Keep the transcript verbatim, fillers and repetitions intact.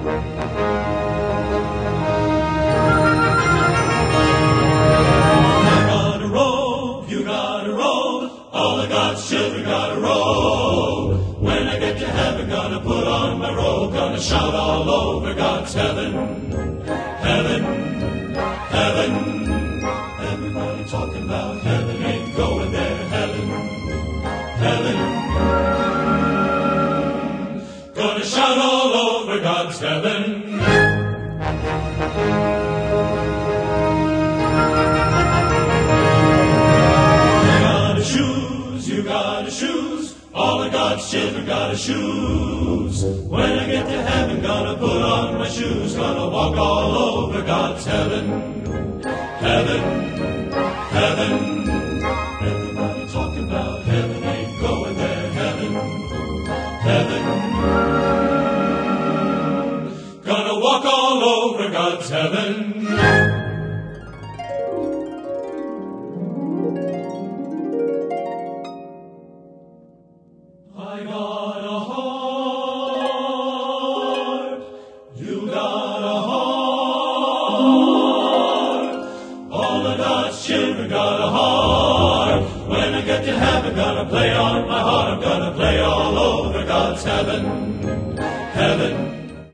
All of God's children gotta roll. When I get to heaven, gonna put on my robe, gonna shout all over God's heaven. Heaven, heaven. Everybody talking about heaven, ain't going there. Heaven, heaven. Gonna shout all over God's heaven. You got shoes, all of God's children got shoes. When I get to heaven, gonna put on my shoes, gonna walk all over God's heaven. Heaven, heaven. Everybody talking about heaven, ain't going there. Heaven, heaven. Gonna walk all over God's heaven. I got a heart, you got a heart, all of God's children got a heart. When I get to heaven, gonna play on my harp, gonna play all over God's heaven, heaven.